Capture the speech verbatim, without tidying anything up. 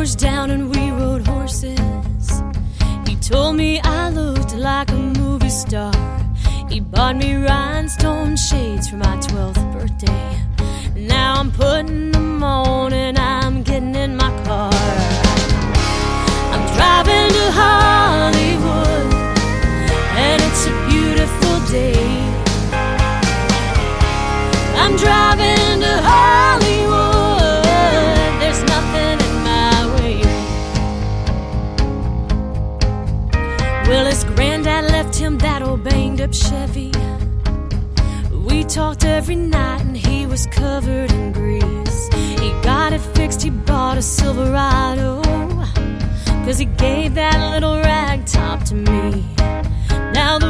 windows down and we rode horses. He told me I looked like a movie star. He bought me rhinestone shades for my twelfth birthday. Now I'm putting them on and I'm getting in my car. I'm driving to Hollywood and it's a beautiful day. I'm driving to Hollywood, there's nothing in my way. Well, his granddad left him that old banged up Chevy. We talked every night and he was covered in grease. He got it fixed, he bought a Silverado, 'cause he gave that little rag top to me. Now the